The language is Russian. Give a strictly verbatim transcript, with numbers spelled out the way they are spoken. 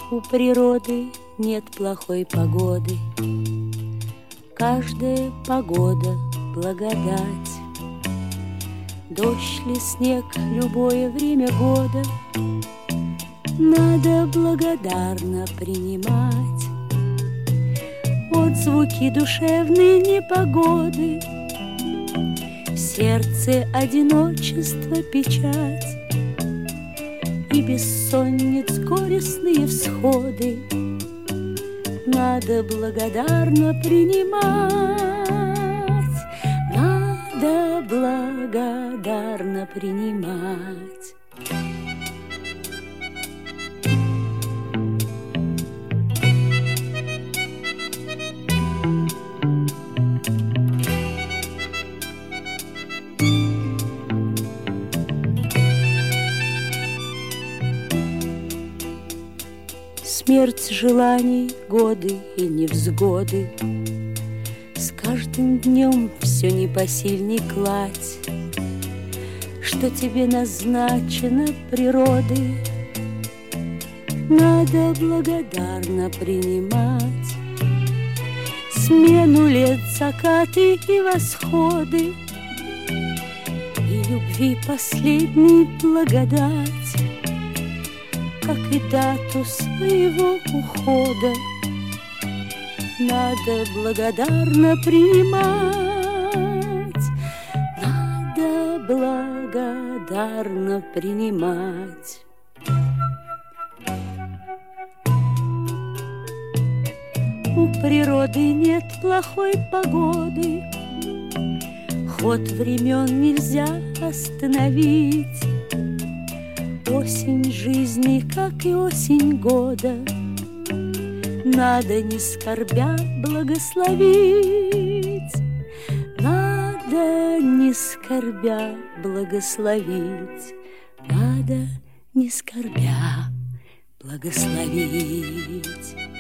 У природы нет плохой погоды, каждая погода — благодать. Дождь ли, снег, любое время года надо благодарно принимать. Отзвуки душевной непогоды, в сердце одиночество, печать и бессонниц горестные всходы надо благодарно принимать, надо благодарно принимать. Смерть желаний, годы и невзгоды, с каждым днем все непосильней кладь, что тебе назначено природой, надо благодарно принимать. Смену лет, закаты и восходы, и любви последней благодать, как и дату своего ухода надо благодарно принимать, надо благодарно принимать. У природы нет плохой погоды, ход времен нельзя остановить. Осень жизни, как и осень года, надо, не скорбя, благословить, надо, не скорбя, благословить, надо, не скорбя, благословить.